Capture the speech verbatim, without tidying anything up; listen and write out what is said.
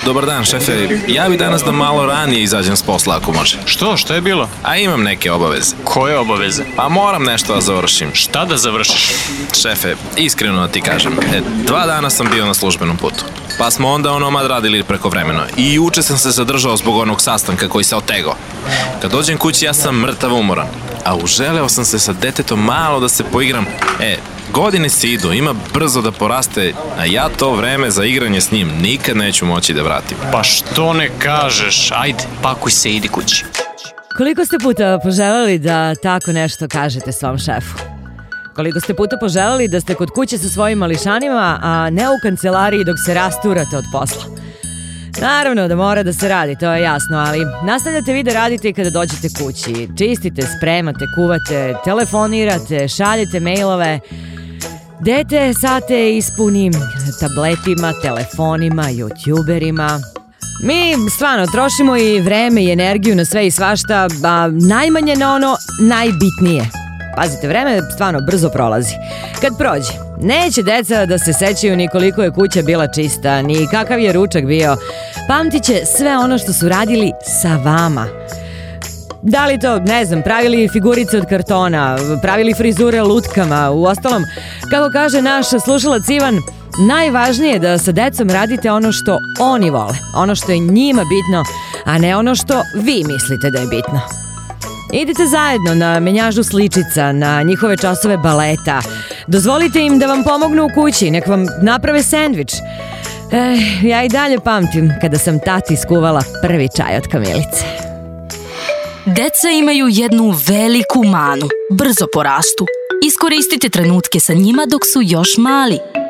Dobar dan, šefe. Ja bi danas da malo ranije izađem s posla, ako može. Što? Šta je bilo? A imam neke obaveze. Koje obaveze? Pa moram nešto da završim. Šta da završiš? Šefe, iskreno da ti kažem, e, dva dana sam bio na službenom putu. Pa smo onda onomad radili preko vremena. I juče sam se zadržao zbog onog sastanka koji se otegao. Kad dođem kući, ja sam mrtav umoran. A uželeo sam se sa detetom malo da se poigram. E, godine se idu, ima brzo da poraste, a ja to vreme za igranje s njim nikad neću moći da vratim. Pa što ne kažeš? Ajde, pakuj se, idi kući. Koliko ste puta poželeli da tako nešto kažete svom šefu? Koliko ste puta poželeli da ste kod kuće sa svojim mališanima, a ne u kancelariji dok se rasturate od posla? Naravno da mora da se radi, to je jasno, ali nastavljate vi da radite i kada dođete kući. Čistite, spremate, kuvate, telefonirate, šaljete mailove. Dete sate ispuni tabletima, telefonima, youtuberima. Mi stvarno trošimo i vreme i energiju na sve i svašta, a najmanje na ono najbitnije. Pazite, vreme stvarno brzo prolazi. Kad prođe, neće deca da se sećaju ni koliko je kuća bila čista, ni kakav je ručak bio. Pamtit će sve ono što su radili sa vama. Da li to, ne znam, pravili figurice od kartona, pravili frizure lutkama, uostalom, kako kaže naš slušalac Ivan, najvažnije je da sa decom radite ono što oni vole, ono što je njima bitno, a ne ono što vi mislite da je bitno. Idite zajedno na menjažu sličica, na njihove časove baleta. Dozvolite im da vam pomognu u kući, nek vam naprave sendvič. E, ja i dalje pamtim kada sam tati skuvala prvi čaj od kamilice. Deca imaju jednu veliku manu, brzo porastu. Iskoristite trenutke sa njima dok su još mali.